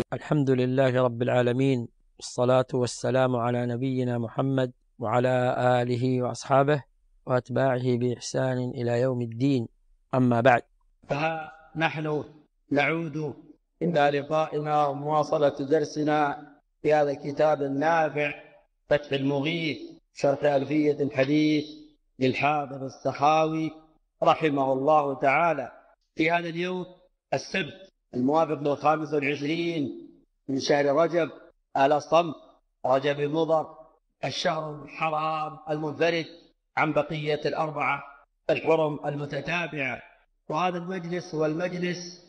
الحمد لله رب العالمين، والصلاة والسلام على نبينا محمد وعلى آله وأصحابه وأتباعه بإحسان إلى يوم الدين. أما بعد، فنحن نعود إلى لقائنا ومواصلة درسنا في هذا الكتاب النافع فتح المغيث شرح ألفية الحديث للحافظ السخاوي رحمه الله تعالى، في هذا اليوم السبت الموافق 25 من شهر رجب الأصم، رجب مضر، الشهر الحرام المنفرد عن بقية الأربعة الحرم المتتابعة. وهذا المجلس هو المجلس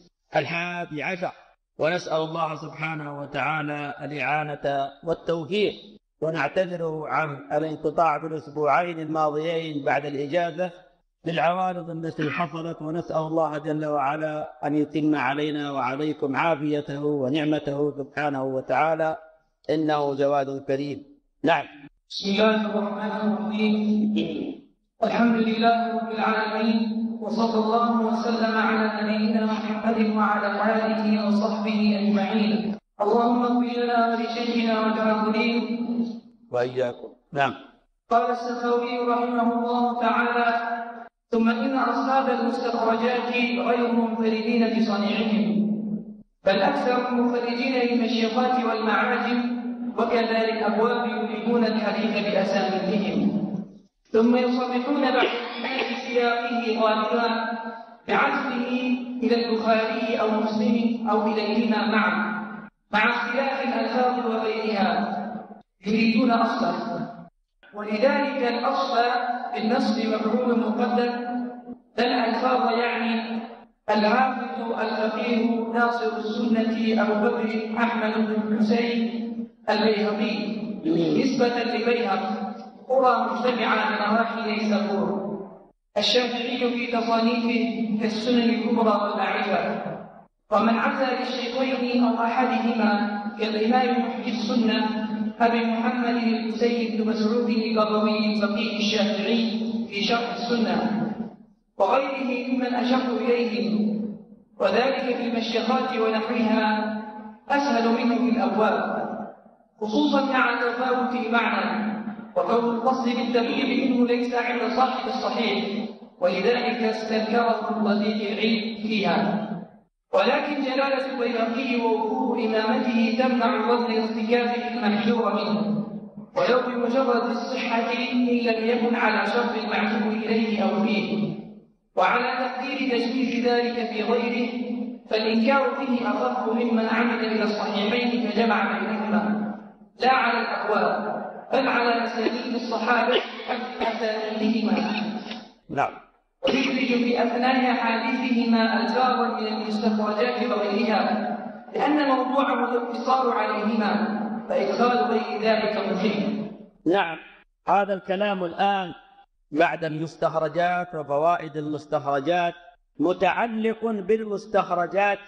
11، ونسأل الله سبحانه وتعالى الإعانة والتوفيق، ونعتذر عن الانقطاع في الأسبوعين الماضيين بعد الإجازة للعوارض التي حصلت، ونسأل الله جل وعلا أن يتم علينا وعليكم عافيته ونعمته سبحانه وتعالى، إنه جواد كريم. نعم. بسم الله الرحمن الرحيم. الحمد لله رب العالمين، وصلى الله وسلم على نبينا محمد وعلى آله وصحبه أجمعين. اللهم اغفر لنا ولشيخنا والعابدين وإياكم. نعم. قال السخاوي رحمه الله تعالى: ثم إن أصحاب المستخرجات غير منفردين بصنيعهم، بل أكثر منفردين للمشيخات والمعاجم، وكذلك أبواب يريدون الحديث بأسانيدهم، ثم يصرحون بعد سياقه غالبا بعزمه إلى البخاري أو مسلم أو إليهما معا، مع اختلاف الألفاظ وغيرها، يريدون أصلا. ولذلك الأصل بالنصب مفعول مقدر، الألفاظ يعني الحافظ الفقيه ناصر السنة أبو بكر أحمد بن الحسين البيهقي نسبة لبيهق قرى مجتمعة بنواحي نيسابور. الشافعي في تصانيفه في السنن الكبرى والمعرفة. ومن عزى للشيخين أو أحدهما كالإمام محيي السنة أبي محمد الحسين بن مسعود القضوي الفقيه الشافعي في شرح السنة، وغيره ممن أشق إليهم، وذلك في المشيخات ونحوها أسهل منه في الأبواب، خصوصا مع تفاوت المعنى، وكون القصد بالتغيير منه ليس عند صاحب الصحيح، ولذلك استذكره الضديق العلم فيها. ولكن جلالة البيهقي ووفور إمامته تمنع وزن ارتكاب المحذور منه، ولو بمجرد الصحة إن لم يكن على شرط المعزو إليه أو فيه، وعلى تقدير تجويز ذلك في غيره، فالإنكار فيه أخف ممن عمل إلى الصحيحين فجمع بينهما، لا على الأقوال بل على أسانيد الصحابة أسانيدهما. نعم. ويخرج في أثناء حديثهما ألفاظا من المستخرجات وغيرها، لأن موضوعه الاقتصار عليهما، فإدخال غير ذلك مهم. نعم. هذا الكلام الآن بعد المستخرجات وفوائد المستخرجات متعلق بالمستخرجات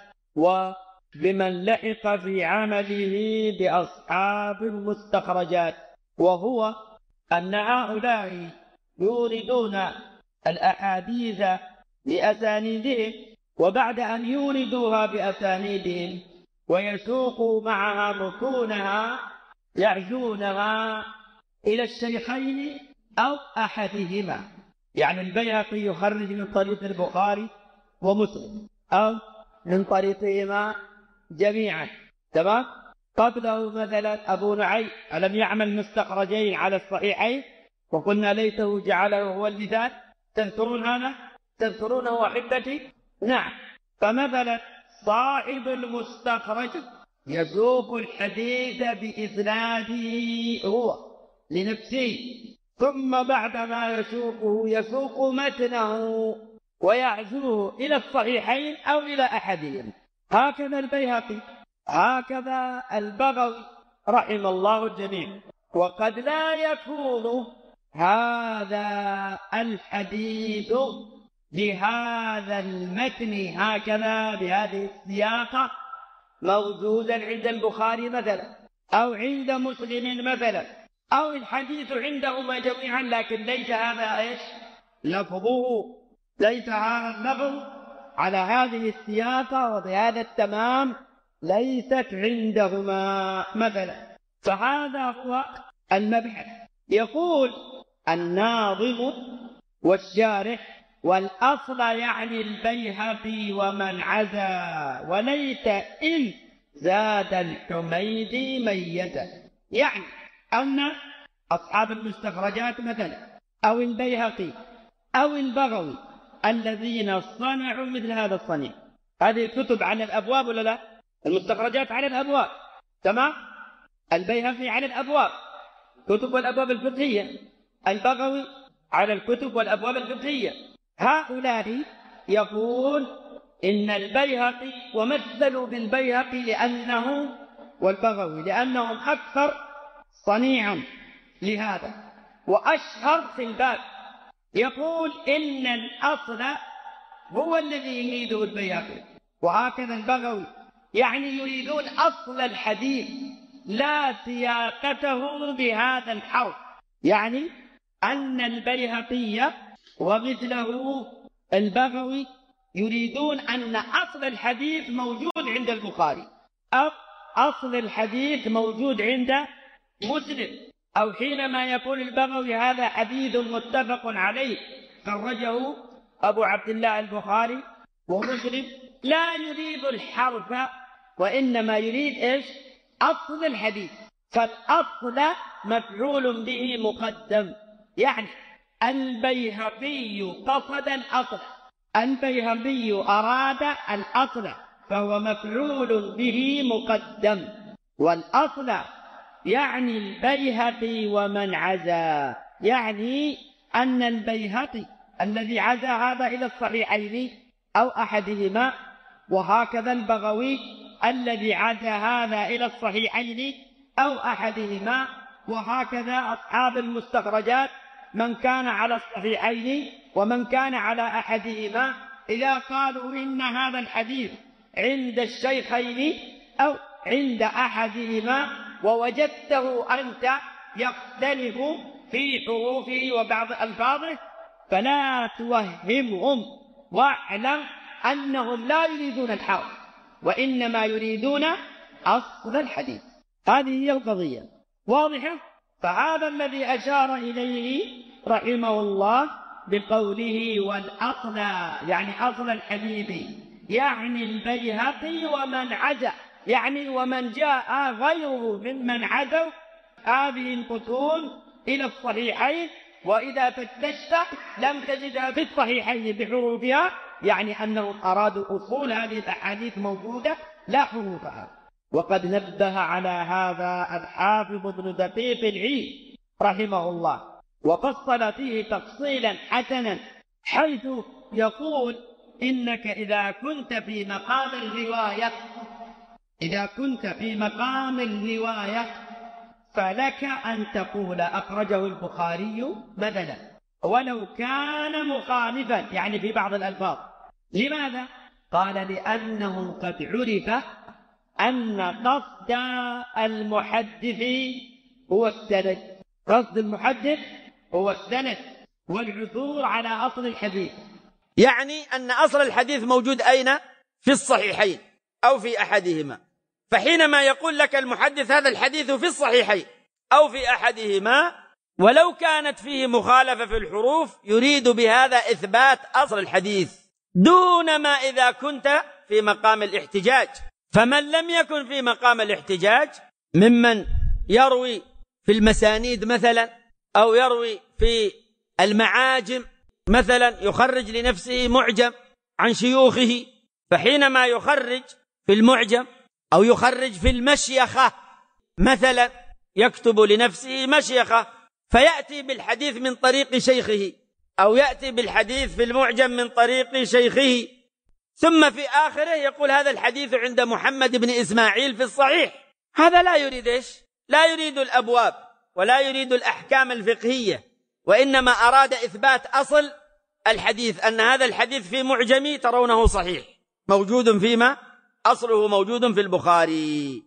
وبمن لحق في عمله بأصحاب المستخرجات، وهو أن هؤلاء يوردون الأحاديث بأسانيدهم، وبعد أن يوردوها بأسانيدهم ويسوقوا معها متونها يعزونها إلى الشيخين أو أحدهما. يعني البيهقي يخرج من طريق البخاري ومسلم أو من طريقهما جميعا، تمام؟ قبله مثلا أبو نعيم ألم يعمل مستخرجين على الصحيحين، وقلنا ليته جعله هو المثال. تذكرون هذا؟ تذكرونه أحبتي؟ نعم. فمثلا صاحب المستخرج يسوق الحديث بإسناده هو لنفسه، ثم بعدما يسوق متنه ويعزوه إلى الصحيحين أو إلى أحدهم. هكذا البيهقي، هكذا البغوي رحم الله الجميع. وقد لا يكون هذا الحديث بهذا المتن هكذا بهذه السياقة موجودا عند البخاري مثلا أو عند مسلم مثلا، أو الحديث عندهما جميعا، لكن ليس هذا إيش لفظه، ليس هذا اللفظ على هذه السياقة وبهذا التمام ليست عندهما مثلا. فهذا هو المبحث. يقول الناظم والشارح: والأصل يعني البيهقي ومن عزا، وليت إن زاد الحميدي ميتا. يعني أن أصحاب المستخرجات مثلا أو البيهقي أو البغوي الذين صنعوا مثل هذا الصنيع، هذه الكتب على الأبواب ولا لا؟ المستخرجات على الأبواب، تمام؟ البيهقي على الأبواب، كتب والأبواب الفقهية، البغوي على الكتب والأبواب الفقهية. هؤلاء يقول إن البيهقي، ومثلوا بالبيهقي لأنه والبغوي لأنهم أكثر صنيعا لهذا وأشهر في الباب. يقول إن الأصل هو الذي يريده البيهقي، وهكذا البغوي، يعني يريدون أصل الحديث لا سياقته بهذا الحرف. يعني أن البيهقي ومثله البغوي يريدون أن أصل الحديث موجود عند البخاري، أو أصل الحديث موجود عند مسلم، أو حينما يقول البغوي هذا حديث متفق عليه خرجه أبو عبد الله البخاري ومسلم، لا يريد الحرف وإنما يريد إيش؟ أصل الحديث. فالأصل مفعول به مقدم، يعني البيهقي قصد الأصل، البيهقي أراد الأصل، فهو مفعول به مقدم. والأصل يعني البيهقي ومن عزا، يعني أن البيهقي الذي عزا هذا إلى الصحيحين أو أحدهما، وهكذا البغوي الذي عزا هذا إلى الصحيحين أو أحدهما، وهكذا أصحاب المستخرجات من كان على الصحيحين ومن كان على أحدهما، إذا قالوا إن هذا الحديث عند الشيخين أو عند أحدهما ووجدته أنت يختلف في حروفه وبعض ألفاظه، فلا توهمهم، واعلم أنهم لا يريدون الحرف وإنما يريدون أصل الحديث. هذه هي القضية، واضحة؟ فهذا الذي أشار إليه رحمه الله بقوله والأصل، يعني أصل الحديث، يعني البيهقي ومن عزا، يعني ومن جاء غيره ممن عزوا هذه القتول إلى الصحيحين، وإذا فتشت لم تجدها في الصحيحين بحروفها، يعني أنهم أرادوا أصول هذه الأحاديث موجودة لا حروفها. وقد نبه على هذا الحافظ ابن دقيق العيد رحمه الله، وفصل فيه تفصيلا حسنا، حيث يقول إنك إذا كنت في مقام الرواية، إذا كنت في مقام الرواية فلك أن تقول أخرجه البخاري مثلا ولو كان مخالفا، يعني في بعض الألفاظ. لماذا؟ قال لأنه قد عرف أن قصد المحدث هو السند، قصد المحدث هو السند والعثور على أصل الحديث، يعني أن أصل الحديث موجود أين؟ في الصحيحين أو في أحدهما. فحينما يقول لك المحدث هذا الحديث في الصحيحين أو في أحدهما ولو كانت فيه مخالفة في الحروف، يريد بهذا إثبات أصل الحديث، دون ما إذا كنت في مقام الاحتجاج. فمن لم يكن في مقام الاحتجاج ممن يروي في المسانيد مثلا، أو يروي في المعاجم مثلا، يخرج لنفسه معجم عن شيوخه، فحينما يخرج في المعجم أو يخرج في المشيخة مثلا، يكتب لنفسه مشيخة، فيأتي بالحديث من طريق شيخه، أو يأتي بالحديث في المعجم من طريق شيخه، ثم في آخره يقول هذا الحديث عند محمد بن إسماعيل في الصحيح. هذا لا يريد إيش؟ لا يريد الأبواب ولا يريد الأحكام الفقهية، وإنما أراد إثبات أصل الحديث، أن هذا الحديث في معجمي ترونه صحيح، موجود فيما أصله موجود في البخاري،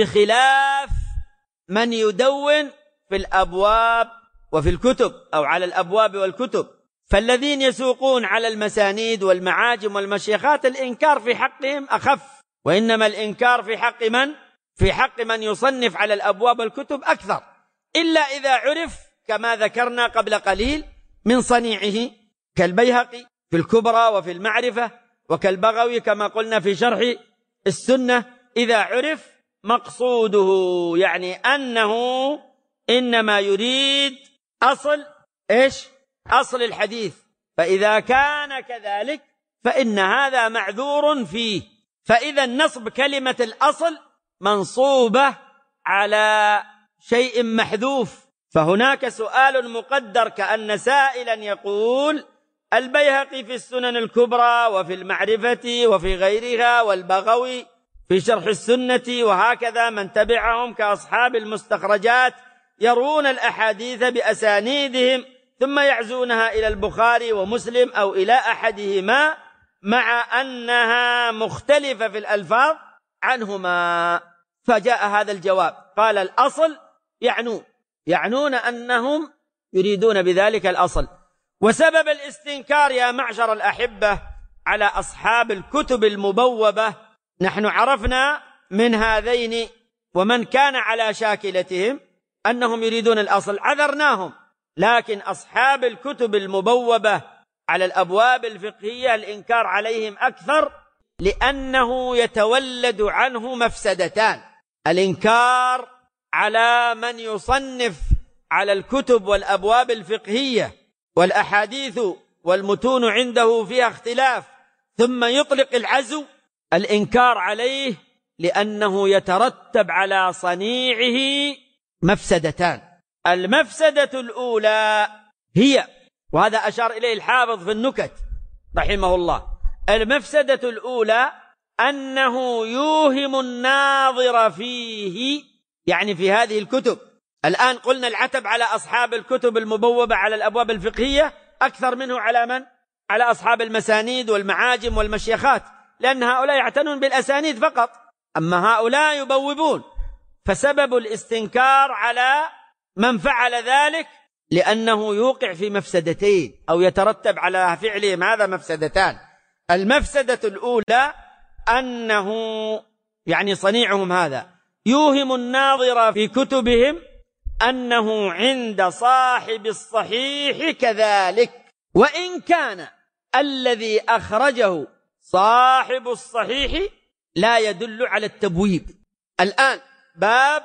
بخلاف من يدون في الأبواب وفي الكتب، أو على الأبواب والكتب. فالذين يسوقون على المسانيد والمعاجم والمشيخات الإنكار في حقهم أخف، وإنما الإنكار في حق من؟ في حق من يصنف على الأبواب الكتب أكثر، إلا إذا عرف كما ذكرنا قبل قليل من صنيعه، كالبيهقي في الكبرى وفي المعرفة، وكالبغوي كما قلنا في شرح السنة، إذا عرف مقصوده، يعني أنه إنما يريد أصل الحديث، فإذا كان كذلك فإن هذا معذور فيه. فإذا نصب كلمة الأصل منصوبة على شيء محذوف، فهناك سؤال مقدر كأن سائلا يقول البيهقي في السنن الكبرى وفي المعرفة وفي غيرها، والبغوي في شرح السنة، وهكذا من تبعهم كأصحاب المستخرجات يروون الأحاديث بأسانيدهم ثم يعزونها إلى البخاري ومسلم أو إلى أحدهما، مع أنها مختلفة في الألفاظ عنهما. فجاء هذا الجواب، قال الأصل يعنون أنهم يريدون بذلك الأصل. وسبب الاستنكار يا معشر الأحبة على أصحاب الكتب المبوبة، نحن عرفنا من هذين ومن كان على شاكلتهم أنهم يريدون الأصل عذرناهم، لكن أصحاب الكتب المبوبة على الأبواب الفقهية الإنكار عليهم أكثر، لأنه يتولد عنه مفسدتان: الإنكار على من يصنف على الكتب والأبواب الفقهية والأحاديث والمتون عنده فيها اختلاف ثم يطلق العزو، الإنكار عليه لأنه يترتب على صنيعه مفسدتان. المفسدة الأولى هي، وهذا أشار إليه الحافظ في النكت رحمه الله، المفسدة الأولى أنه يوهم الناظر فيه، يعني في هذه الكتب. الآن قلنا العتب على أصحاب الكتب المبوبة على الأبواب الفقهية أكثر منه على من؟ على أصحاب المسانيد والمعاجم والمشيخات، لأن هؤلاء يعتنون بالأسانيد فقط، أما هؤلاء يبوبون. فسبب الاستنكار على من فعل ذلك لأنه يوقع في مفسدتين، أو يترتب على فعلهم هذا مفسدتان. المفسدة الأولى أنه يعني صنيعهم هذا يوهم الناظر في كتبهم أنه عند صاحب الصحيح كذلك، وإن كان الذي أخرجه صاحب الصحيح لا يدل على التبويب. الآن باب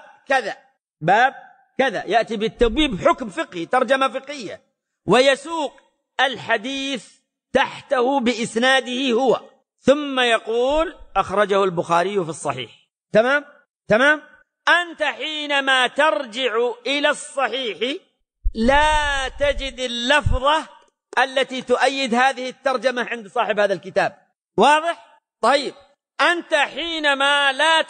كذا يأتي بالتبويب حكم فقهي، ترجمة فقهية، ويسوق الحديث تحته بإسناده هو، ثم يقول أخرجه البخاري في الصحيح. تمام. أنت حينما ترجع إلى الصحيح لا تجد اللفظة التي تؤيد هذه الترجمة عند صاحب هذا الكتاب، واضح؟ طيب، أنت حينما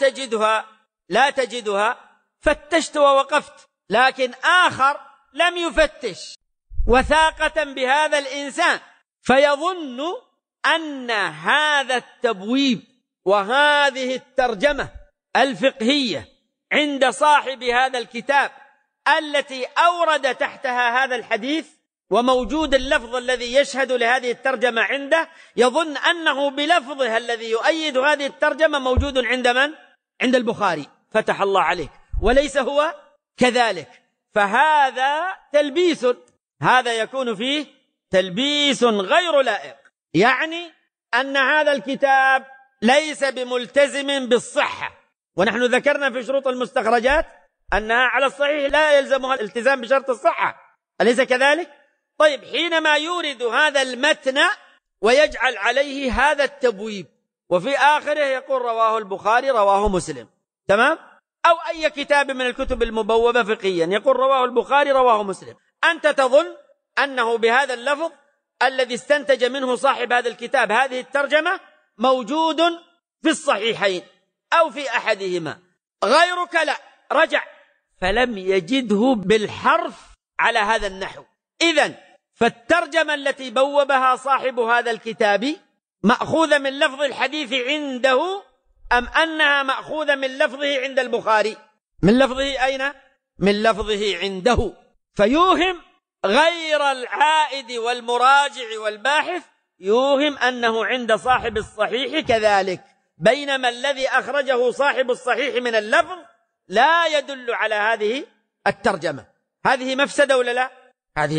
لا تجدها فتشت ووقفت، لكن آخر لم يفتش وثاقة بهذا الإنسان، فيظن أن هذا التبويب وهذه الترجمة الفقهية عند صاحب هذا الكتاب التي أورد تحتها هذا الحديث وموجود اللفظ الذي يشهد لهذه الترجمة عنده، يظن أنه بلفظها الذي يؤيد هذه الترجمة موجود عند من؟ عند البخاري. فتح الله عليك، وليس هو كذلك. فهذا تلبيس، هذا يكون فيه تلبيس غير لائق، يعني أن هذا الكتاب ليس بملتزم بالصحة، ونحن ذكرنا في شروط المستخرجات أنها على الصحيح لا يلزمها الالتزام بشرط الصحة، أليس كذلك؟ طيب، حينما يورد هذا المتن ويجعل عليه هذا التبويب وفي آخره يقول رواه البخاري رواه مسلم، تمام؟ أو أي كتاب من الكتب المبوبة فقهيا يقول رواه البخاري رواه مسلم، أنت تظن أنه بهذا اللفظ الذي استنتج منه صاحب هذا الكتاب هذه الترجمة موجود في الصحيحين أو في أحدهما. غيرك لا، رجع فلم يجده بالحرف على هذا النحو. إذن فالترجمة التي بوبها صاحب هذا الكتاب مأخوذة من لفظ الحديث عنده أم أنها مأخوذة من لفظه عند البخاري؟ من لفظه أين؟ من لفظه عنده. فيوهم غير العائد والمراجع والباحث، يوهم أنه عند صاحب الصحيح كذلك، بينما الذي أخرجه صاحب الصحيح من اللفظ لا يدل على هذه الترجمة. هذه مفسدة ولا لا؟ هذه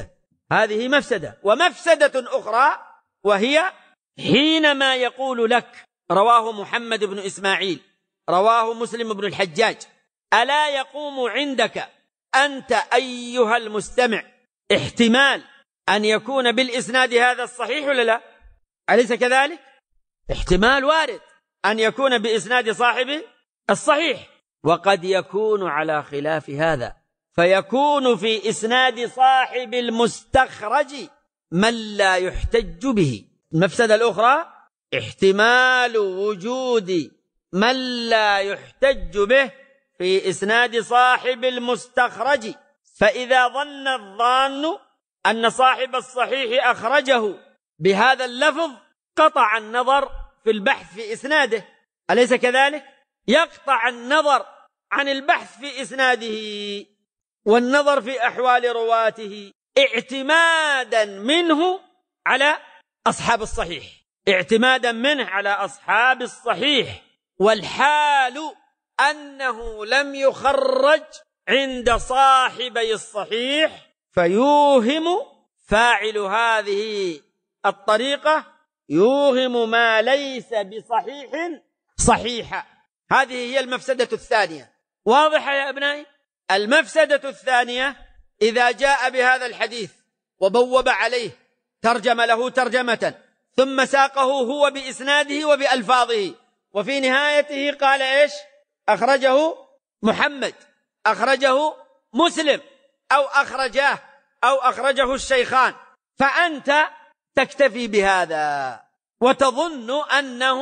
مفسدة. ومفسدة أخرى وهي حينما يقول لك رواه محمد بن إسماعيل، رواه مسلم بن الحجاج، ألا يقوم عندك أنت أيها المستمع احتمال أن يكون بالإسناد هذا الصحيح ولا لا؟ أليس كذلك؟ احتمال وارد أن يكون بإسناد صاحب الصحيح، وقد يكون على خلاف هذا، فيكون في إسناد صاحب المستخرج من لا يحتج به. المفسدة الأخرى احتمال وجود من لا يحتج به في إسناد صاحب المستخرج، فإذا ظن الظان أن صاحب الصحيح أخرجه بهذا اللفظ قطع النظر في البحث في إسناده، أليس كذلك؟ يقطع النظر عن البحث في إسناده والنظر في أحوال رواته اعتمادا منه على أصحاب الصحيح، اعتمادا منه على أصحاب الصحيح، والحال أنه لم يخرج عند صاحبي الصحيح، فيوهم فاعل هذه الطريقة يوهم ما ليس بصحيح صحيحا. هذه هي المفسدة الثانية. واضحة يا أبنائي؟ المفسدة الثانية إذا جاء بهذا الحديث وبوب عليه ترجم له ترجمة ثم ساقه هو بإسناده وبألفاظه، وفي نهايته قال إيش؟ أخرجه محمد، أخرجه مسلم، أو أخرجاه، أو أخرجه الشيخان، فأنت تكتفي بهذا وتظن أنه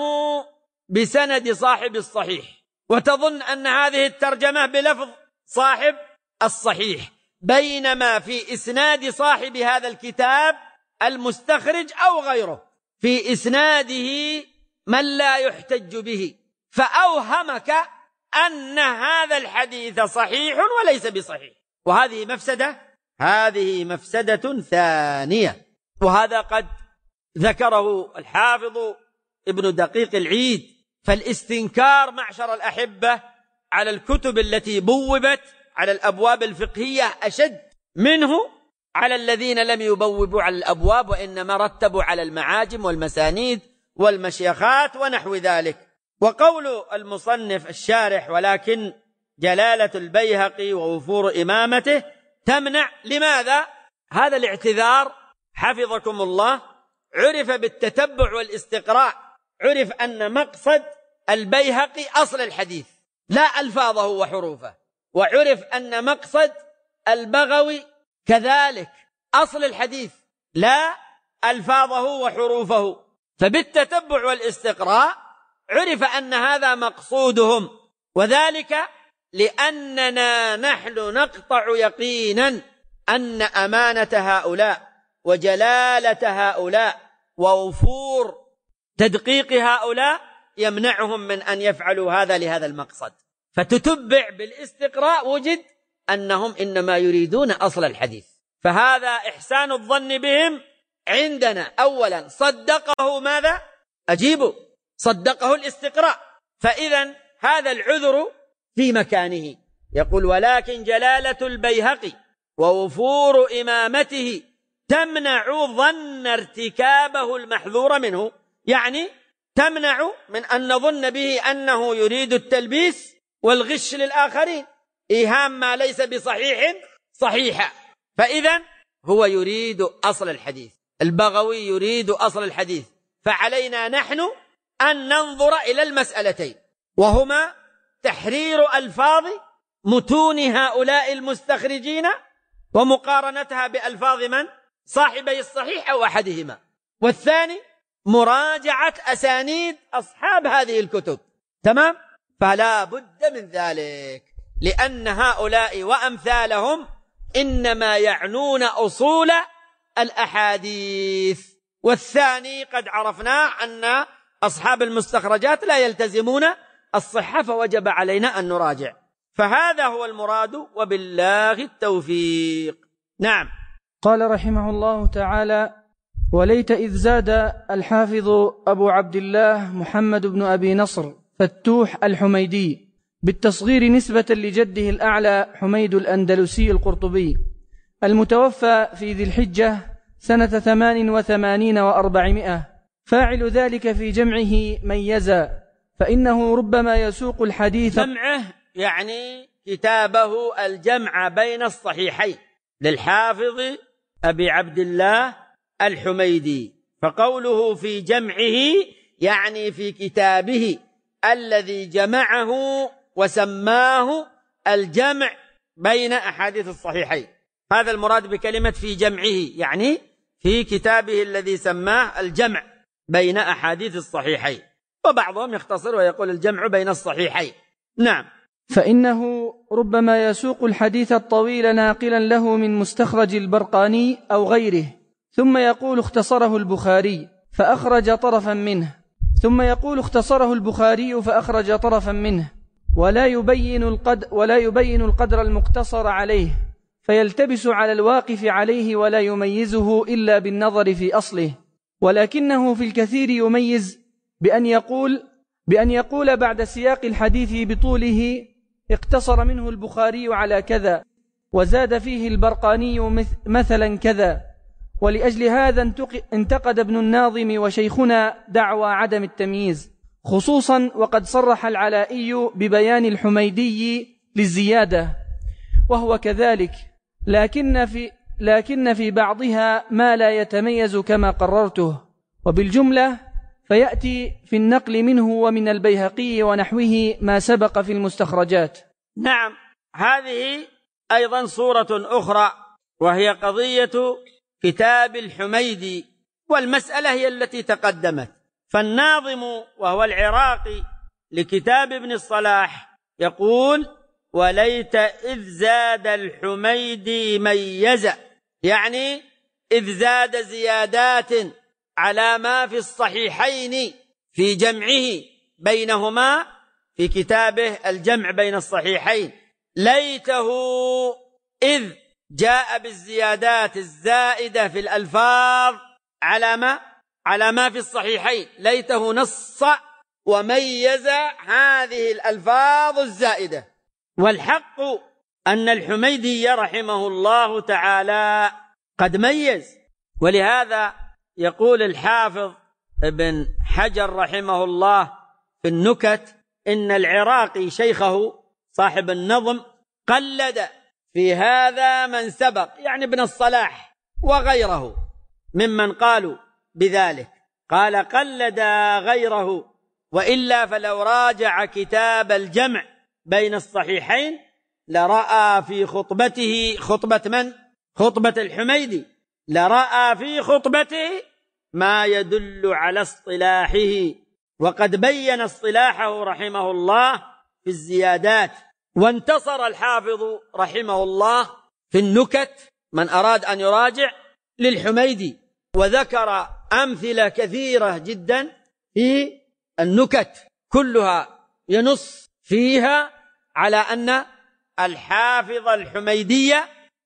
بسند صاحب الصحيح، وتظن أن هذه الترجمة بلفظ صاحب الصحيح، بينما في إسناد صاحب هذا الكتاب المستخرج أو غيره في إسناده من لا يحتج به، فأوهمك أن هذا الحديث صحيح وليس بصحيح. وهذه مفسدة، هذه مفسدة ثانية، وهذا قد ذكره الحافظ ابن دقيق العيد. فالاستنكار معشر الأحبة على الكتب التي بوبت على الأبواب الفقهية أشد منه على الذين لم يبوبوا على الأبواب وإنما رتبوا على المعاجم والمسانيد والمشيخات ونحو ذلك. وقول المصنف الشارح ولكن جلالة البيهقي ووفور إمامته تمنع. لماذا؟ هذا الاعتذار حفظكم الله عرف بالتتبع والاستقراء، عرف أن مقصد البيهقي أصل الحديث لا ألفاظه وحروفه، وعرف أن مقصد البغوي كذلك أصل الحديث لا ألفاظه وحروفه، فبالتتبع والاستقراء عرف أن هذا مقصودهم، وذلك لأننا نحن نقطع يقينا أن أمانة هؤلاء وجلالة هؤلاء ووفور تدقيق هؤلاء يمنعهم من أن يفعلوا هذا لهذا المقصد. فتتبع بالاستقراء وجد أنهم إنما يريدون أصل الحديث، فهذا إحسان الظن بهم عندنا. أولا صدقه ماذا؟ أجيبوا، صدقه الاستقراء، فإذا هذا العذر في مكانه. يقول ولكن جلالة البيهقي ووفور إمامته تمنع ظن ارتكابه المحذور منه، يعني تمنع من أن نظن به أنه يريد التلبيس والغش للآخرين، إيهام ما ليس بصحيح صحيحا. فإذا هو يريد أصل الحديث، البغوي يريد أصل الحديث، فعلينا نحن أن ننظر إلى المسألتين، وهما تحرير ألفاظ متون هؤلاء المستخرجين ومقارنتها بألفاظ من؟ صاحبي الصحيح أو أحدهما، والثاني مراجعة أسانيد أصحاب هذه الكتب. تمام؟ فلا بد من ذلك، لأن هؤلاء وأمثالهم إنما يعنون أصول الأحاديث، والثاني قد عرفنا أن أصحاب المستخرجات لا يلتزمون الصحة، فوجب علينا أن نراجع. فهذا هو المراد، وبالله التوفيق. نعم. قال رحمه الله تعالى: وليت إذ زاد الحافظ أبو عبد الله محمد بن أبي نصر فتوح الحميدي بالتصغير نسبة لجده الأعلى حميد الأندلسي القرطبي المتوفى في ذي الحجة سنة 88 و400، فاعل ذلك في جمعه ميزا، فإنه ربما يسوق الحديث. جمعه يعني كتابه الجمع بين الصحيحين للحافظ أبي عبد الله الحميدي، فقوله في جمعه يعني في كتابه الذي جمعه وسماه الجمع بين أحاديث الصحيحين. هذا المراد بكلمة في جمعه، يعني في كتابه الذي سماه الجمع بين أحاديث الصحيحين، وبعضهم يختصر ويقول الجمع بين الصحيحين. نعم. فإنه ربما يسوق الحديث الطويل ناقلا له من مستخرج البرقاني أو غيره، ثم يقول اختصره البخاري فأخرج طرفا منه، ثم يقول اختصره البخاري فأخرج طرفا منه، ولا يبين القدر المقتصر عليه، فيلتبس على الواقف عليه ولا يميزه إلا بالنظر في أصله. ولكنه في الكثير يميز بأن يقول بعد سياق الحديث بطوله اقتصر منه البخاري على كذا، وزاد فيه البرقاني مثلا كذا. ولأجل هذا انتقد ابن الناظم وشيخنا دعوى عدم التمييز، خصوصا وقد صرح العلائي ببيان الحميدي للزيادة، وهو كذلك، لكن في بعضها ما لا يتميز كما قررته. وبالجملة فيأتي في النقل منه ومن البيهقي ونحوه ما سبق في المستخرجات. نعم، هذه أيضا صورة أخرى، وهي قضية كتاب الحميدي، والمسألة هي التي تقدمت. فالناظم وهو العراقي لكتاب ابن الصلاح يقول: وليت إذ زاد الحميدي ميزا، يعني إذ زاد زيادات على ما في الصحيحين في جمعه بينهما في كتابه الجمع بين الصحيحين. ليته إذ جاء بالزيادات الزائدة في الألفاظ على ما في الصحيحين، ليته نص وميز هذه الألفاظ الزائدة. والحق أن الحميدي رحمه الله تعالى قد ميز، ولهذا يقول الحافظ ابن حجر رحمه الله في النكت إن العراقي شيخه صاحب النظم قلد في هذا من سبق، يعني ابن الصلاح وغيره ممن قالوا بذلك، قال قلد غيره، وإلا فلو راجع كتاب الجمع بين الصحيحين لرأى في خطبته خطبة الحميدي، لرأى في خطبته ما يدل على اصطلاحه، وقد بين اصطلاحه رحمه الله في الزيادات. وانتصر الحافظ رحمه الله في النكت من أراد أن يراجع للحميدي، وذكر أمثلة كثيرة جدا في النكت كلها ينص فيها على أن الحافظ الحميدي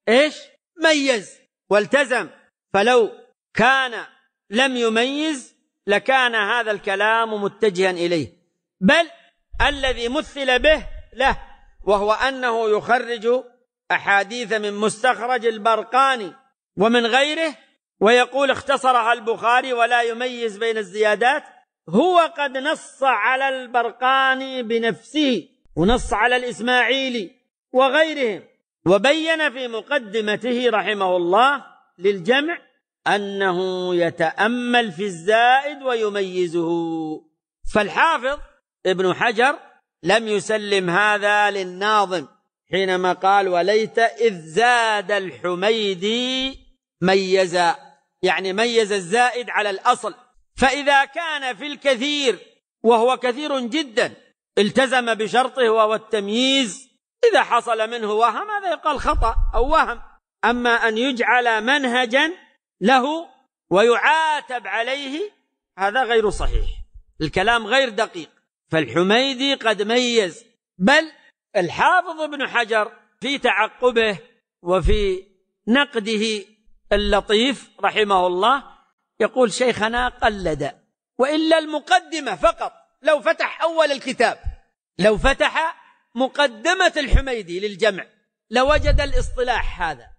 ميز والتزم، فلو كان لم يميز لكان هذا الكلام متجها إليه، بل الذي مثل به له وهو أنه يخرج أحاديث من مستخرج البرقاني ومن غيره ويقول اختصرها البخاري ولا يميز بين الزيادات، هو قد نص على البرقاني بنفسه ونص على الإسماعيلي وغيرهم، وبين في مقدمته رحمه الله للجمع أنه يتأمل في الزائد ويميزه. فالحافظ ابن حجر لم يسلم هذا للناظم حينما قال وليت إذ زاد الحميدي ميزا، يعني ميز الزائد على الأصل. فإذا كان في الكثير وهو كثير جدا التزم بشرطه وهو التمييز، إذا حصل منه وهم هذا يقال خطأ أو وهم، أما أن يجعل منهجا له ويعاتب عليه هذا غير صحيح، الكلام غير دقيق. فالحميدي قد ميز، بل الحافظ ابن حجر في تعقبه وفي نقده اللطيف رحمه الله يقول شيخنا قلد، وإلا المقدمة فقط. لو فتح أول الكتاب، لو فتح مقدمة الحميدي للجمع لوجد الاصطلاح هذا،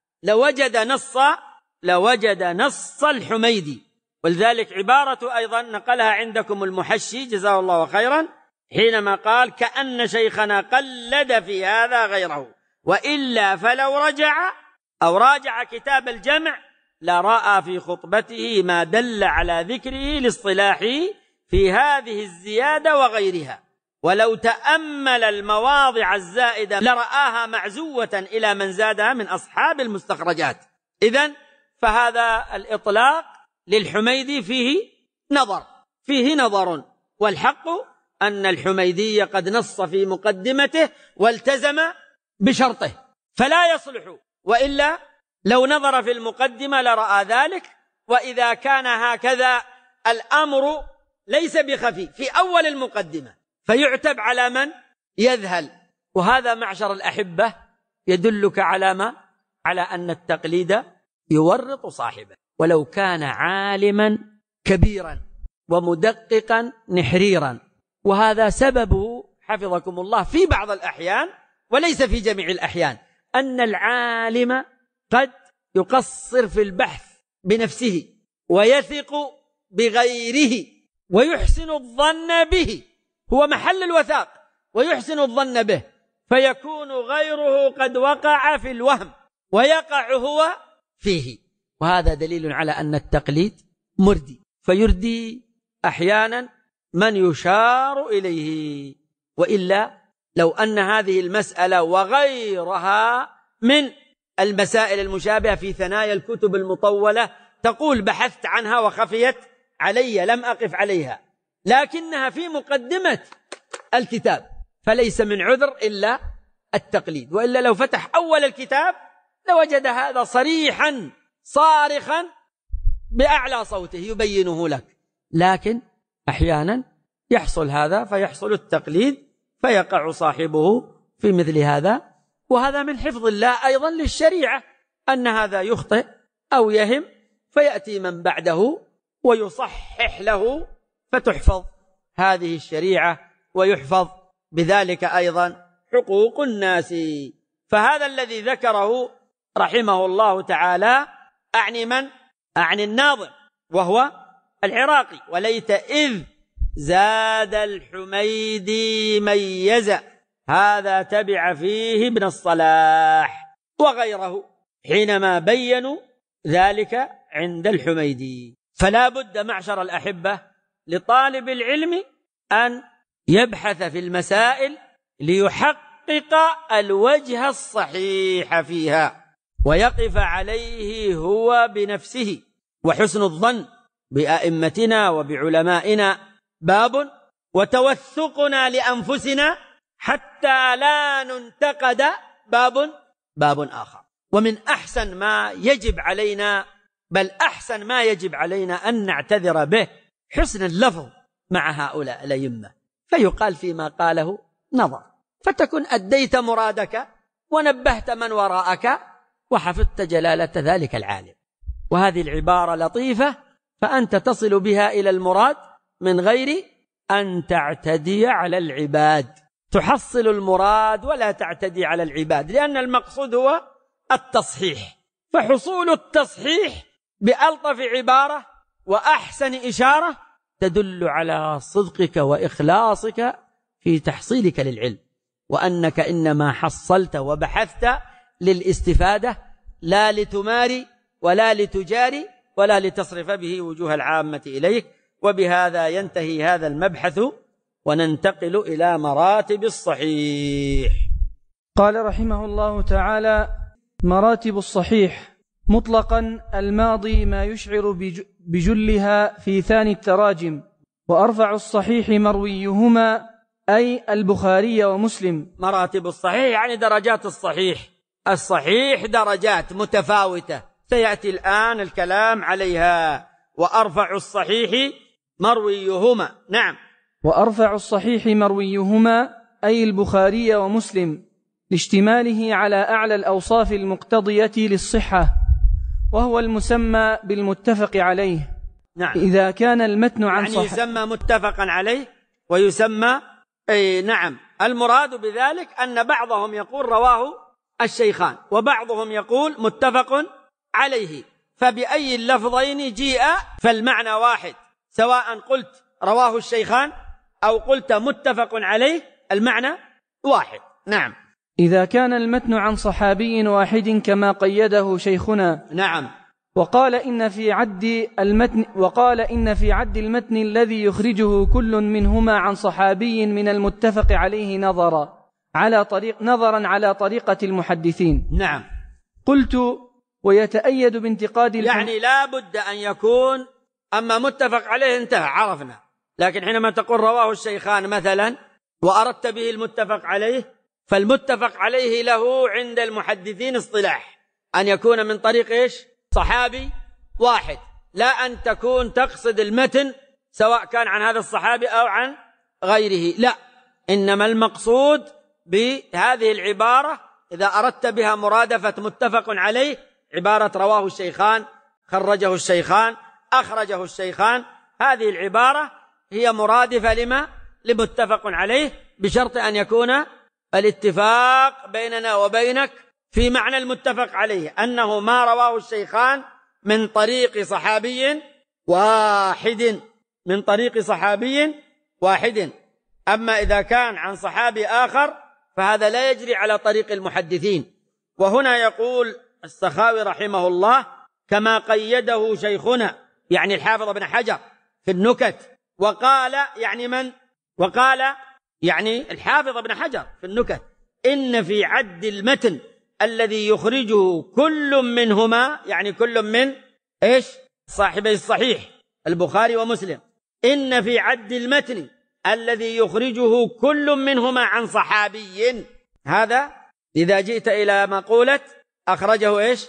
لوجد نص الحميدي. ولذلك عبارة أيضا نقلها عندكم المحشي جزاه الله خيرا حينما قال كأن شيخنا قلد في هذا غيره، وإلا فلو رجع أو راجع كتاب الجمع لرأى في خطبته ما دل على ذكره لاصطلاحه في هذه الزيادة وغيرها، ولو تأمل المواضع الزائدة لرآها معزوة إلى من زادها من أصحاب المستخرجات. إذن فهذا الإطلاق للحميدي فيه نظر، والحق أن الحميدي قد نص في مقدمته والتزم بشرطه فلا يصلح، وإلا لو نظر في المقدمة لرأى ذلك. وإذا كان هكذا الأمر ليس بخفي في أول المقدمة فيعتب على من يذهل. وهذا معشر الأحبة يدلك على أن التقليد يورط صاحبه ولو كان عالما كبيرا ومدققا نحريرا. وهذا سببه حفظكم الله في بعض الأحيان وليس في جميع الأحيان أن العالم قد يقصر في البحث بنفسه ويثق بغيره ويحسن الظن به، هو محل الوثاق ويحسن الظن به، فيكون غيره قد وقع في الوهم ويقع هو فيه. وهذا دليل على أن التقليد مردي، فيردي أحيانا من يشار إليه. وإلا لو أن هذه المسألة وغيرها من المسائل المشابهة في ثنايا الكتب المطولة تقول بحثت عنها وخفيت علي لم أقف عليها، لكنها في مقدمة الكتاب، فليس من عذر إلا التقليد. وإلا لو فتح أول الكتاب لوجد هذا صريحا صارخا بأعلى صوته يبينه لك، لكن أحيانا يحصل هذا فيحصل التقليد فيقع صاحبه في مثل هذا. وهذا من حفظ الله أيضا للشريعة، أن هذا يخطئ أو يهم فيأتي من بعده ويصحح له فتحفظ هذه الشريعة ويحفظ بذلك أيضا حقوق الناس. فهذا الذي ذكره رحمه الله تعالى أعني من؟ أعني الناظم وهو العراقي. وليت إذ زاد الحميدي ميزا هذا تبع فيه ابن الصلاح وغيره حينما بينوا ذلك عند الحميدي. فلا بد معشر الأحبة لطالب العلم أن يبحث في المسائل ليحقق الوجه الصحيح فيها ويقف عليه هو بنفسه. وحسن الظن بأئمتنا وبعلمائنا باب، وتوثقنا لأنفسنا حتى لا ننتقد باب آخر. ومن أحسن ما يجب علينا، بل أحسن ما يجب علينا أن نعتذر به حسن اللفظ مع هؤلاء الأئمة، فيقال فيما قاله نظر، فتكن أديت مرادك ونبهت من وراءك وحفظت جلالة ذلك العالم. وهذه العبارة لطيفة، فأنت تصل بها إلى المراد من غير أن تعتدي على العباد، تحصل المراد ولا تعتدي على العباد، لأن المقصود هو التصحيح. فحصول التصحيح بألطف عبارة وأحسن إشارة تدل على صدقك وإخلاصك في تحصيلك للعلم، وأنك إنما حصلت وبحثت للاستفادة لا لتماري ولا لتجاري ولا لتصرف به وجوه العامة إليك. وبهذا ينتهي هذا المبحث وننتقل إلى مراتب الصحيح. قال رحمه الله تعالى: مراتب الصحيح مطلقا الماضي ما يشعر بجلها في ثاني التراجم. وأرفع الصحيح مرويهما أي البخاري ومسلم. مراتب الصحيح يعني درجات الصحيح. الصحيح درجات متفاوتة سيأتي الآن الكلام عليها. وأرفع الصحيح مرويهما، نعم. وأرفع الصحيح مرويهما أي البخاري ومسلم لاشتماله على أعلى الأوصاف المقتضية للصحة، وهو المسمى بالمتفق عليه. نعم. إذا كان المتن عن يعني يسمى متفقا عليه ويسمى نعم. المراد بذلك أن بعضهم يقول رواه الشيخان وبعضهم يقول متفق عليه، فبأي اللفظين جيء فالمعنى واحد، سواء قلت رواه الشيخان أو قلت متفق عليه المعنى واحد. نعم. إذا كان المتن عن صحابي واحد كما قيده شيخنا. نعم. وقال إن في عد المتن الذي يخرجه كل منهما عن صحابي من المتفق عليه نظرا على طريقة المحدثين. نعم. قلت ويتأيد بانتقاد يعني لا بد أن يكون أما متفق عليه انتهى عرفنا، لكن حينما تقول رواه الشيخان مثلا وأردت به المتفق عليه، فالمتفق عليه له عند المحدثين اصطلاح أن يكون من طريق إيش؟ صحابي واحد، لا أن تكون تقصد المتن سواء كان عن هذا الصحابي أو عن غيره، لا، إنما المقصود بهذه العبارة إذا أردت بها مرادفة متفق عليه عبارة رواه الشيخان، خرجه الشيخان، أخرجه الشيخان، هذه العبارة هي مرادفة لمتفق عليه، بشرط أن يكون الاتفاق بيننا وبينك في معنى المتفق عليه أنه ما رواه الشيخان من طريق صحابي واحد، أما إذا كان عن صحابي آخر فهذا لا يجري على طريق المحدثين. وهنا يقول السخاوي رحمه الله كما قيده شيخنا يعني الحافظ ابن حجر في النكت، وقال يعني من؟ وقال يعني الحافظ ابن حجر في النكت إن في عد المتن الذي يخرجه كل منهما، يعني كل من إيش؟ صاحبي الصحيح البخاري ومسلم، إن في عد المتن الذي يخرجه كل منهما عن صحابي، هذا إذا جئت إلى مقولة أخرجه إيش؟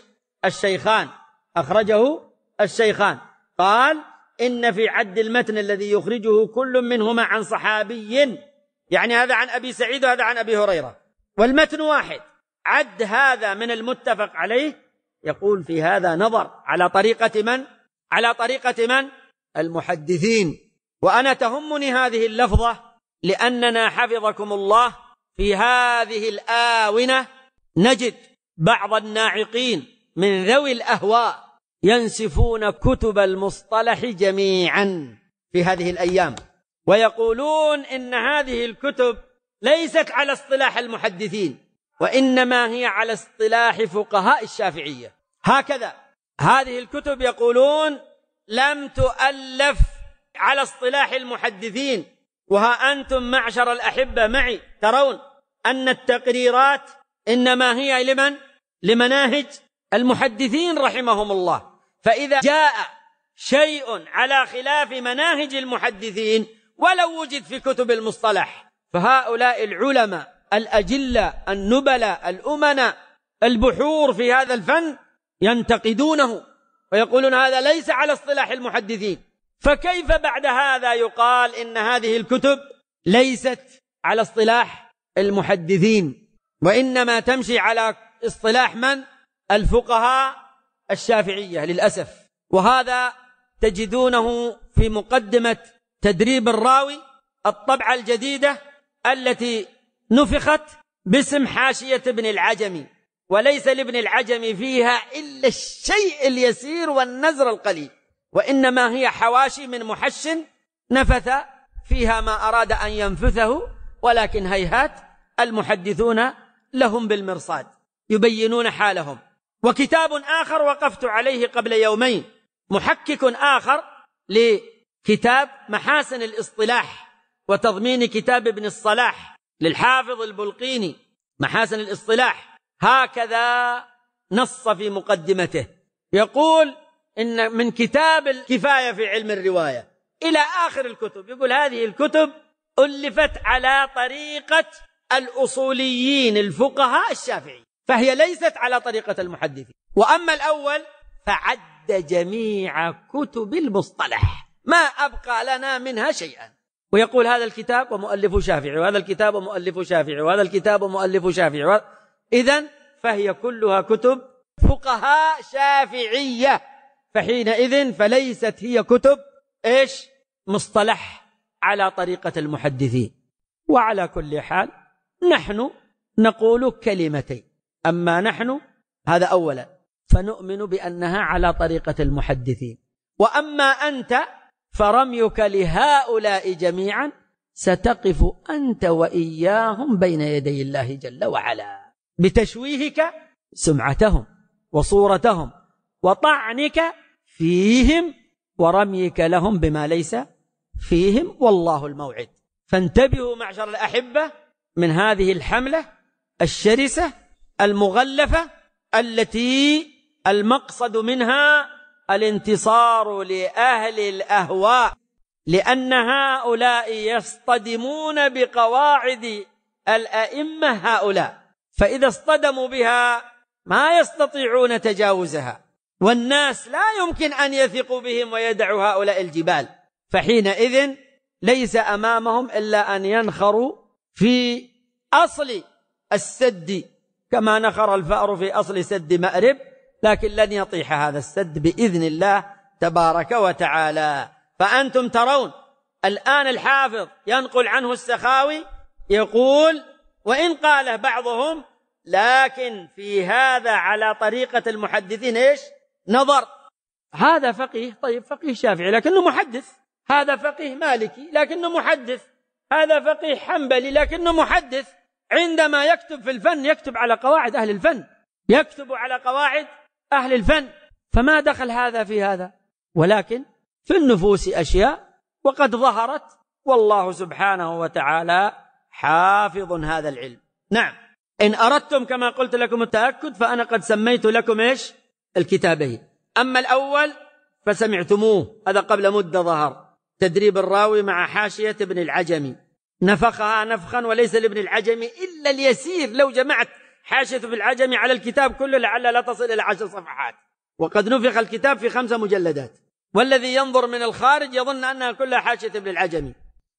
الشيخان، قال إن في عد المتن الذي يخرجه كل منهما عن صحابي، يعني هذا عن أبي سعيد وهذا عن أبي هريرة والمتن واحد، عد هذا من المتفق عليه، يقول في هذا نظر على طريقة من؟ المحدثين. وأنا تهمني هذه اللفظة لأننا حفظكم الله في هذه الآونة نجد بعض الناعقين من ذوي الأهواء ينسفون كتب المصطلح جميعا في هذه الأيام، ويقولون إن هذه الكتب ليست على اصطلاح المحدثين وإنما هي على اصطلاح فقهاء الشافعية، هكذا هذه الكتب يقولون لم تؤلف على اصطلاح المحدثين، وها أنتم معشر الأحبة معي ترون أن التقريرات إنما هي لمناهج المحدثين رحمهم الله، فإذا جاء شيء على خلاف مناهج المحدثين ولو وجد في كتب المصطلح فهؤلاء العلماء الأجلة النبلاء الأمناء البحور في هذا الفن ينتقدونه ويقولون هذا ليس على اصطلاح المحدثين، فكيف بعد هذا يقال إن هذه الكتب ليست على اصطلاح المحدثين وإنما تمشي على اصطلاح من؟ الفقهاء الشافعية للأسف. وهذا تجدونه في مقدمة تدريب الراوي الطبعة الجديدة التي نفخت باسم حاشية ابن العجمي، وليس لابن العجمي فيها إلا الشيء اليسير والنزر القليل، وإنما هي حواشي من محشن نفث فيها ما أراد أن ينفثه، ولكن هيهات المحدثون لهم بالمرصاد يبينون حالهم. وكتاب آخر وقفت عليه قبل يومين، محكك آخر لكتاب محاسن الاصطلاح وتضمين كتاب ابن الصلاح للحافظ البلقيني، محاسن الاصطلاح، هكذا نص في مقدمته يقول إن من كتاب الكفاية في علم الرواية إلى آخر الكتب، يقول هذه الكتب ألفت على طريقة الأصوليين الفقهاء الشافعي، فهي ليست على طريقة المحدثين. وأما الأول فعد جميع كتب المصطلح ما أبقى لنا منها شيئا، ويقول هذا الكتاب ومؤلف شافعي وهذا الكتاب ومؤلف شافعي وهذا الكتاب ومؤلف شافعي، إذن فهي كلها كتب فقهاء شافعية فحينئذ فليست هي كتب إيش؟ مصطلح على طريقة المحدثين. وعلى كل حال نحن نقول كلمتين، أما نحن هذا أولا فنؤمن بأنها على طريقة المحدثين، وأما أنت فرميك لهؤلاء جميعا ستقف أنت وإياهم بين يدي الله جل وعلا بتشويهك سمعتهم وصورتهم وطعنك فيهم ورميك لهم بما ليس فيهم، والله الموعد. فانتبهوا معشر الأحبة من هذه الحملة الشرسة المغلفة التي المقصد منها الانتصار لأهل الأهواء، لأن هؤلاء يصطدمون بقواعد الأئمة هؤلاء، فإذا اصطدموا بها ما يستطيعون تجاوزها، والناس لا يمكن أن يثقوا بهم ويدعوا هؤلاء الجبال، فحينئذ ليس أمامهم إلا أن ينخروا في أصل السد كما نخر الفأر في أصل سد مأرب، لكن لن يطيح هذا السد بإذن الله تبارك وتعالى. فأنتم ترون الآن الحافظ ينقل عنه السخاوي يقول: وإن قاله بعضهم لكن في هذا على طريقة المحدثين إيش؟ نظر. هذا فقيه، طيب فقيه شافعي لكنه محدث، هذا فقيه مالكي لكنه محدث، هذا فقيه حنبلي لكنه محدث. عندما يكتب في الفن يكتب على قواعد أهل الفن، يكتب على قواعد أهل الفن، فما دخل هذا في هذا؟ ولكن في النفوس أشياء وقد ظهرت، والله سبحانه وتعالى حافظ هذا العلم. نعم، إن أردتم كما قلت لكم التأكد فأنا قد سميت لكم إيش؟ الكتابين. أما الأول فسمعتموه، هذا قبل مدة ظهر، تدريب الراوي مع حاشية ابن العجمي، نفخها نفخا وليس لابن العجمي إلا اليسير، لو جمعت حاشية ابن العجمي على الكتاب كله لعل لا تصل إلى 10 صفحات، وقد نفخ الكتاب في 5 مجلدات، والذي ينظر من الخارج يظن أنها كلها حاشية ابن العجمي،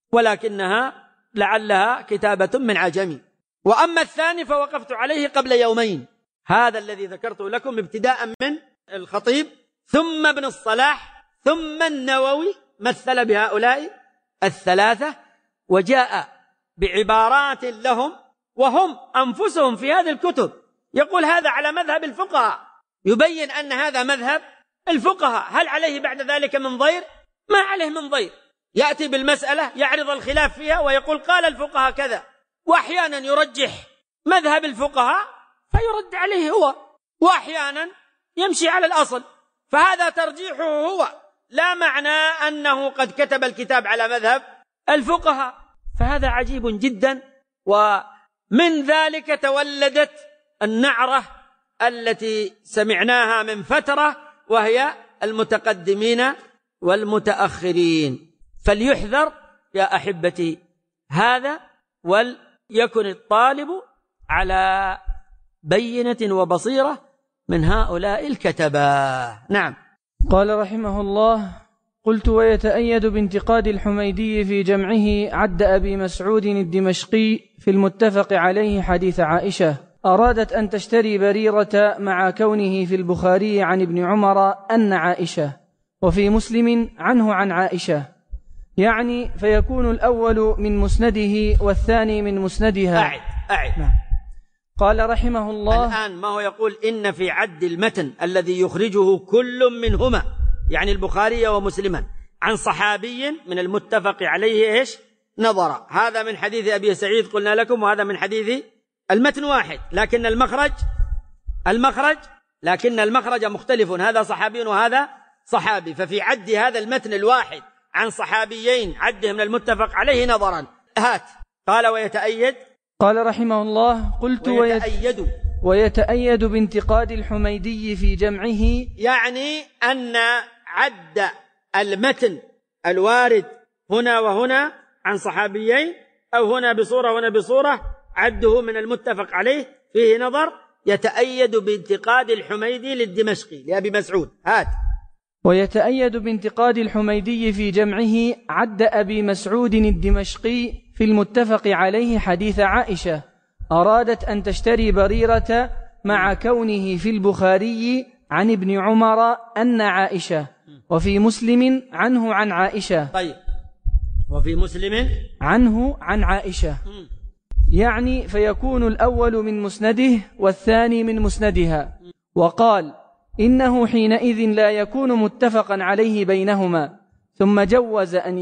ولكنها لعلها كتابة من عجمي. وأما الثاني فوقفت عليه قبل يومين، هذا الذي ذكرته لكم ابتداء من الخطيب ثم ابن الصلاح ثم النووي، مثل بهؤلاء الثلاثة وجاء بعبارات لهم وهم أنفسهم في هذه الكتب يقول هذا على مذهب الفقهاء، يبين أن هذا مذهب الفقهاء. هل عليه بعد ذلك من ضير؟ ما عليه من ضير، يأتي بالمسألة يعرض الخلاف فيها ويقول قال الفقهاء كذا، وأحيانا يرجح مذهب الفقهاء فيرد عليه هو، وأحيانا يمشي على الأصل، فهذا ترجيحه هو، لا معنى أنه قد كتب الكتاب على مذهب الفقهاء. فهذا عجيب جدا. ومن ذلك تولدت النعرة التي سمعناها من فترة، وهي المتقدمين والمتأخرين. فليحذر يا أحبتي هذا، وليكن الطالب على بينة وبصيرة من هؤلاء الكتبة. نعم. قال رحمه الله: قلت: ويتأيد بانتقاد الحميدي في جمعه عد أبي مسعود الدمشقي في المتفق عليه حديث عائشة أرادت أن تشتري بريرة مع كونه في البخاري عن ابن عمر أن عائشة، وفي مسلم عنه عن عائشة، يعني فيكون الأول من مسنده والثاني من مسندها. أعد. نعم. قال رحمه الله: الآن ما هو يقول إن في عد المتن الذي يخرجه كل منهما، يعني البخاري ومسلما، عن صحابي من المتفق عليه إيش؟ نظر. هذا من حديث أبي سعيد قلنا لكم، وهذا من حديث المتن واحد، لكن المخرج مختلف، هذا صحابي وهذا صحابي. ففي عد هذا المتن الواحد عن صحابيين عده من المتفق عليه نظرا. هات. قال ويتأيد. قال رحمه الله: قلت: ويتأيد بانتقاد الحميدي في جمعه، يعني أن عد المتن الوارد هنا وهنا عن صحابيين، أو هنا بصورة وهنا بصورة، عده من المتفق عليه فيه نظر، يتأيد بانتقاد الحميدي للدمشقي لأبي مسعود. هات. ويتأيد بانتقاد الحميدي في جمعه عد أبي مسعود الدمشقي في المتفق عليه حديث عائشة أرادت أن تشتري بريرة مع كونه في البخاري عن ابن عمر أن عائشة، وفي مسلم عنه عن عائشة. طيب، وفي مسلم عنه عن عائشة، يعني فيكون الأول من مسنده والثاني من مسندها. وقال إنه حينئذ لا يكون متفقا عليه بينهما، ثم جوز أن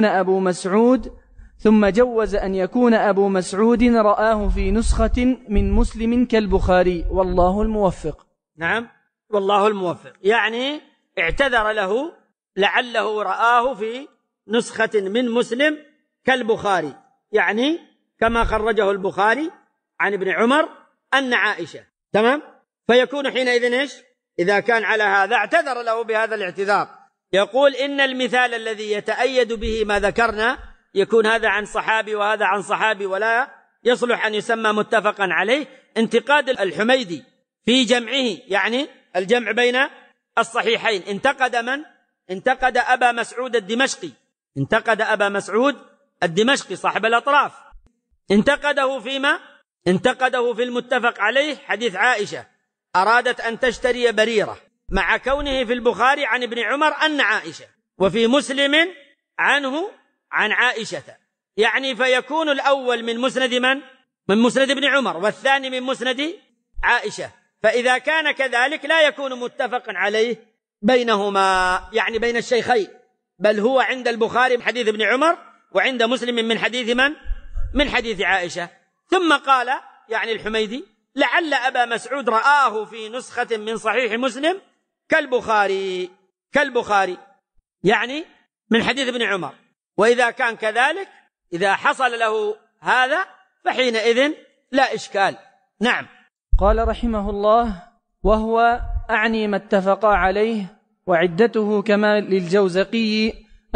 يكون أبو مسعود رآه في نسخة من مسلم كالبخاري، والله الموفق. نعم، والله الموفق، يعني اعتذر له لعله رآه في نسخة من مسلم كالبخاري، يعني كما خرجه البخاري عن ابن عمر أن عائشة. تمام؟ فيكون حينئذ إيش؟ إذا كان على هذا اعتذر له بهذا الاعتذار. يقول إن المثال الذي يتأيد به ما ذكرنا يكون هذا عن صحابي وهذا عن صحابي، ولا يصلح أن يسمى متفقا عليه. انتقاد الحميدي في جمعه، يعني الجمع بين الصحيحين، انتقد من؟ انتقد أبا مسعود الدمشقي، انتقد أبا مسعود الدمشقي صاحب الأطراف، انتقده فيما؟ انتقده في المتفق عليه حديث عائشة أرادت أن تشتري بريرة، مع كونه في البخاري عن ابن عمر أن عائشة، وفي مسلم عنه عن عائشة، يعني فيكون الأول من مسند من؟ من مسند ابن عمر، والثاني من مسند عائشة. فإذا كان كذلك لا يكون متفقا عليه بينهما، يعني بين الشيخين، بل هو عند البخاري من حديث ابن عمر، وعند مسلم من حديث من؟ من حديث عائشة. ثم قال يعني الحميدي لعل أبا مسعود رآه في نسخة من صحيح مسلم كالبخاري، يعني من حديث ابن عمر. وإذا كان كذلك، إذا حصل له هذا فحينئذ لا إشكال. نعم. قال رحمه الله: وهو أعني ما اتفقا عليه، وعدته كما للجوزقي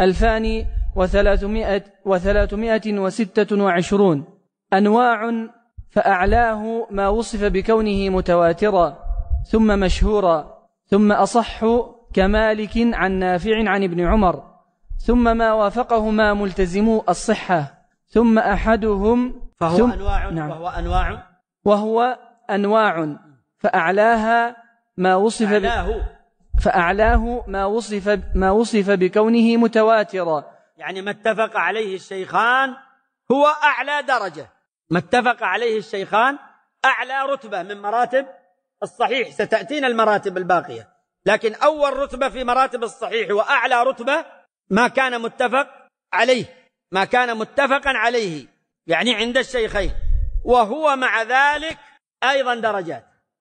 2326 أنواع، فأعلاه ما وصف بكونه متواترا ثم مشهورا، ثم أصح كمالك عن نافع عن ابن عمر، ثم ما وافقهما ملتزمو الصحة، ثم أحدهم وهو أنواع فأعلاه ما وصف بكونه متواترا، يعني ما اتفق عليه الشيخان هو أعلى درجة، ما اتفق عليه الشيخان أعلى رتبة من مراتب الصحيح. ستأتينا المراتب الباقية، لكن أول رتبة في مراتب الصحيح وأعلى رتبة ما كان متفقا عليه يعني عند الشيخين، وهو مع ذلك أيضا درجات.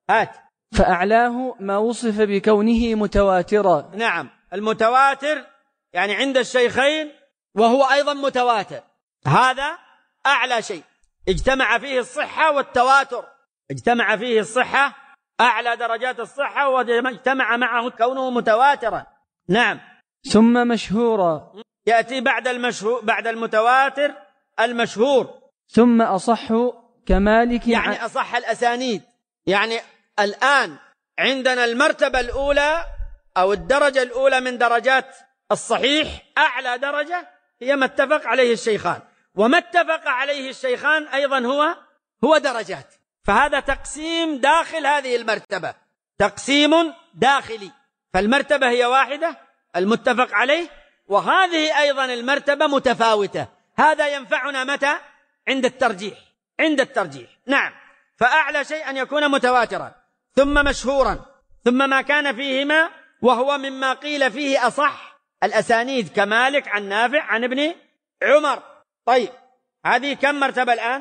فأعلاه ما وصف بكونه متواترا. نعم، المتواتر يعني عند الشيخين وهو أيضا متواتر، هذا أعلى شيء، اجتمع فيه الصحة والتواتر، اجتمع فيه الصحة، أعلى درجات الصحة، واجتمع معه كونه متواترا. نعم. ثم مشهورا، يأتي بعد المتواتر المشهور. ثم أصح كمالك، يعني أصح الأسانيد. يعني الآن عندنا المرتبة الأولى أو الدرجة الأولى من درجات الصحيح، أعلى درجة هي ما اتفق عليه الشيخان، وما اتفق عليه الشيخان أيضا هو درجات. فهذا تقسيم داخل هذه المرتبة، تقسيم داخلي، فالمرتبة هي واحدة المتفق عليه، وهذه أيضا المرتبة متفاوتة. هذا ينفعنا متى؟ عند الترجيح. نعم. فأعلى شيء أن يكون متواترا، ثم مشهورا، ثم ما كان فيهما، وهو مما قيل فيه أصح الأسانيد كمالك عن نافع عن ابن عمر. طيب، هذه كم مرتبة الآن؟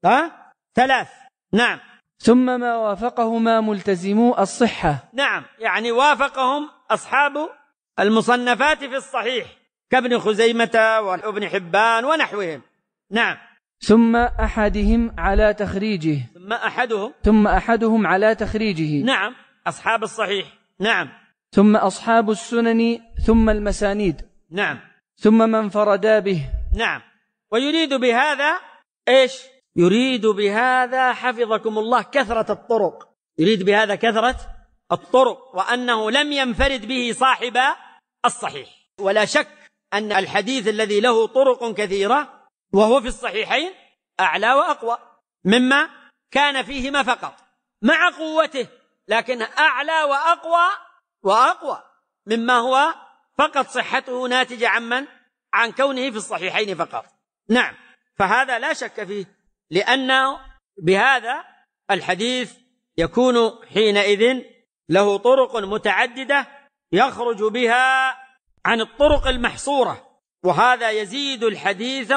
3. نعم. ثم ما وافقهما ملتزمو الصحة. نعم، يعني وافقهم أصحاب المصنفات في الصحيح كابن خزيمة وابن حبان ونحوهم. نعم. ثم أحدهم على تخريجه. ثم أحدهم على تخريجه. نعم، أصحاب الصحيح. نعم. ثم أصحاب السنن، ثم المسانيد. نعم. ثم من فردا به. نعم. ويريد بهذا إيش؟ يريد بهذا حفظكم الله كثرة الطرق، يريد بهذا كثرة الطرق، وأنه لم ينفرد به صاحب الصحيح. ولا شك أن الحديث الذي له طرق كثيرة وهو في الصحيحين أعلى وأقوى مما كان فيهما فقط، مع قوته لكن أعلى وأقوى مما هو فقط صحته ناتجة عن كونه في الصحيحين فقط. نعم، فهذا لا شك فيه، لأنه بهذا الحديث يكون حينئذ له طرق متعددة يخرج بها عن الطرق المحصورة، وهذا يزيد الحديث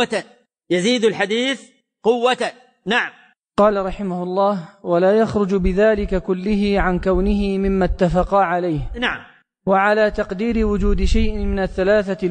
قوة. نعم. قال رحمه الله: ولا يخرج بذلك كله عن كونه مما اتفقا عليه. نعم. وعلى تقدير وجود شيء من الثلاثة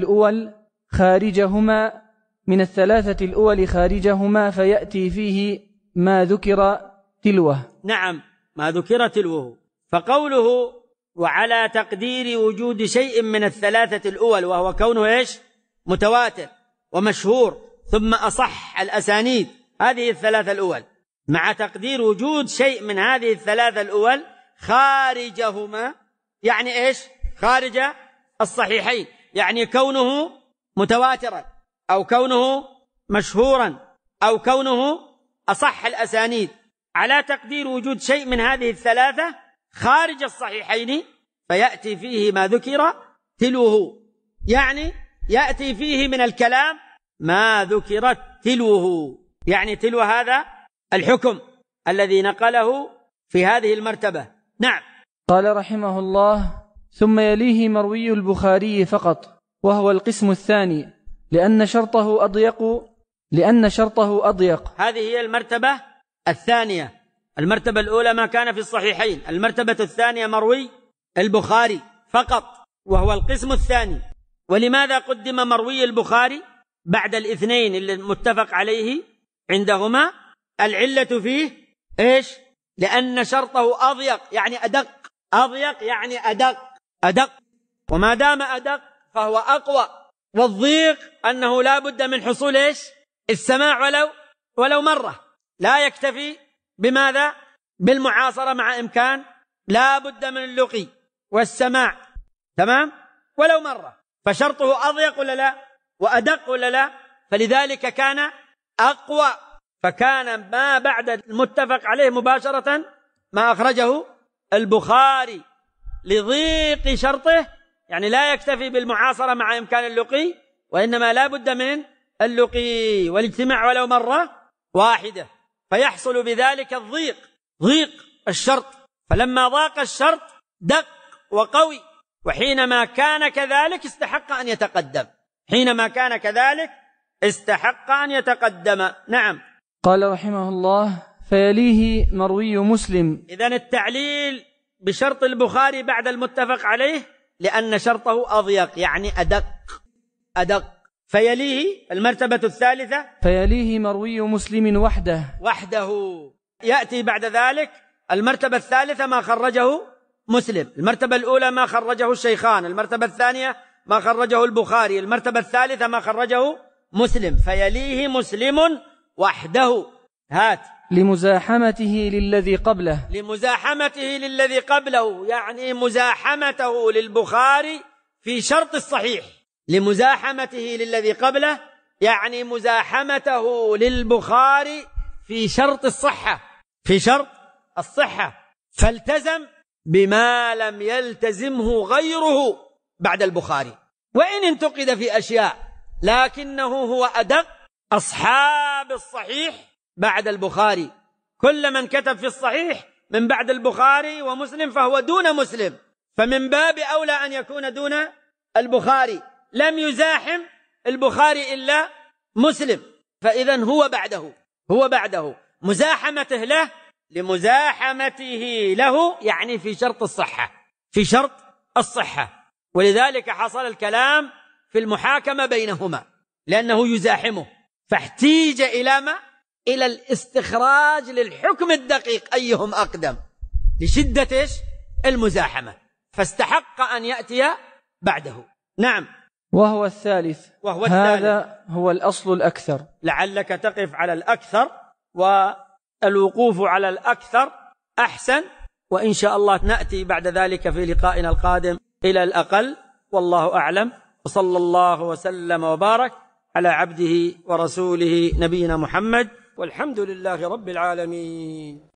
الأول خارجهما فيأتي فيه ما ذكر تلوه. نعم، ما ذكر تلوه. فقوله وعلى تقدير وجود شيء من الثلاثة الأول، وهو كونه إيش؟ متواتر ومشهور ثم أصح الأسانيد، هذه الثلاثة الأول، مع تقدير وجود شيء من هذه الثلاثة الأول خارجهما، يعني إيش؟ خارج الصحيحين، يعني كونه متواترا أو كونه مشهورا أو كونه أصح الأسانيد. على تقدير وجود شيء من هذه الثلاثة خارج الصحيحين فيأتي فيه ما ذكر تلوه، يعني يأتي فيه من الكلام ما ذكرت تلوه، يعني تلو هذا الحكم الذي نقله في هذه المرتبة. نعم. قال رحمه الله: ثم يليه مروي البخاري فقط، وهو القسم الثاني، لأن شرطه أضيق. هذه هي المرتبة الثانية. المرتبة الأولى ما كان في الصحيحين، المرتبة الثانية مروي البخاري فقط، وهو القسم الثاني. ولماذا قدم مروي البخاري بعد الاثنين اللي متفق عليه عندهما؟ العلة فيه إيش؟ لأن شرطه أضيق يعني أدق، وما دام أدق فهو أقوى. والضيق أنه لا بد من حصول إيش؟ السماع ولو مرة، لا يكتفي بماذا؟ بالمعاصرة مع إمكان، لا بد من اللقي والسماع، تمام؟ ولو مرة. فشرطه أضيق ولا لا؟ وأدق ولا لا؟ فلذلك كان أقوى، فكان ما بعد المتفق عليه مباشرة ما أخرجه البخاري لضيق شرطه، يعني لا يكتفي بالمعاصرة مع إمكان اللقي، وإنما لا بد من اللقي والاجتماع ولو مرة واحدة، فيحصل بذلك ضيق الشرط. فلما ضاق الشرط دق وقوي، وحينما كان كذلك استحق أن يتقدم. نعم. قال رحمه الله: فيليه مروي مسلم. إذن التعليل بشرط البخاري بعد المتفق عليه لأن شرطه أضيق يعني أدق. فيليه المرتبة الثالثة، فيليه مروي مسلم وحده. يأتي بعد ذلك المرتبة الثالثة ما خرجه مسلم. المرتبة الأولى ما خرجه الشيخان، المرتبة الثانية ما خرجه البخاري، المرتبة الثالثة ما خرجه مسلم. فيليه مسلم وحده. لمزاحمته للذي قبله، يعني مزاحمته للبخاري في شرط الصحيح. لمزاحمته للذي قبله يعني مزاحمته للبخاري في شرط الصحة، فالتزم بما لم يلتزمه غيره بعد البخاري، وإن انتقد في أشياء لكنه هو أدق أصحاب الصحيح بعد البخاري. كل من كتب في الصحيح من بعد البخاري ومسلم فهو دون مسلم، فمن باب أولى أن يكون دون البخاري. لم يزاحم البخاري إلا مسلم، فإذن هو بعده مزاحمته له لمزاحمته له يعني في شرط الصحة. ولذلك حصل الكلام في المحاكمة بينهما لأنه يزاحمه، فاحتيج إلى الاستخراج للحكم الدقيق أيهم أقدم لشدة المزاحمة، فاستحق أن يأتي بعده. نعم. وهو الثالث. هذا هو الأصل الأكثر. لعلك تقف على الأكثر، والوقوف على الأكثر أحسن، وإن شاء الله نأتي بعد ذلك في لقائنا القادم إلى الأقل، والله أعلم. وصلى الله وسلم وبارك على عبده ورسوله نبينا محمد، والحمد لله رب العالمين.